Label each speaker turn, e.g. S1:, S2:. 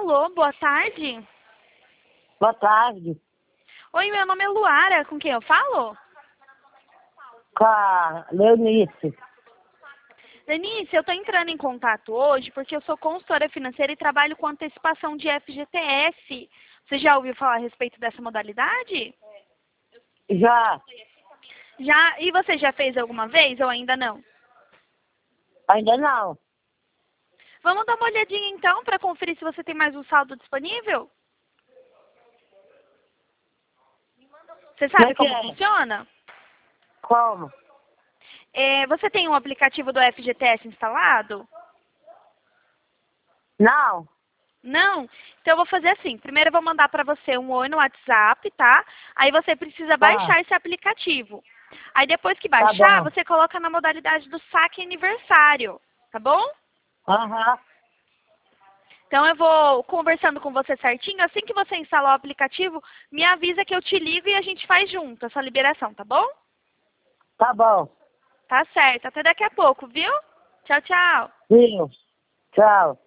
S1: Alô, boa tarde.
S2: Boa tarde.
S1: Oi, meu nome é Luara, com quem eu falo?
S2: Com a Leonice.
S1: Denise, eu estou entrando em contato hoje porque eu sou consultora financeira e trabalho com antecipação de FGTS. Você já ouviu falar a respeito dessa modalidade?
S2: Já,
S1: Já? E você já fez alguma vez ou ainda não?
S2: ainda não.
S1: Vamos dar uma olhadinha então para conferir se você tem mais um saldo disponível? Você
S2: Como
S1: sabe
S2: é que
S1: como
S2: é?
S1: funciona?
S2: Como?
S1: Você tem um aplicativo do FGTS instalado?
S2: Não.
S1: Não? Então eu vou fazer assim. Primeiro eu vou mandar para você um oi no WhatsApp, tá? Aí você precisa
S2: Tá,
S1: baixar esse aplicativo. Aí depois que
S2: tá
S1: baixar,
S2: bom.
S1: você coloca na modalidade do saque aniversário, tá bom?
S2: Aham,
S1: Então eu vou conversando com você certinho. Assim que você instalar o aplicativo, me avisa que eu te ligo e a gente faz junto essa liberação, tá bom?
S2: tá bom.
S1: Tá certo. Até daqui a pouco, viu? Tchau, tchau.
S2: Viu? Tchau.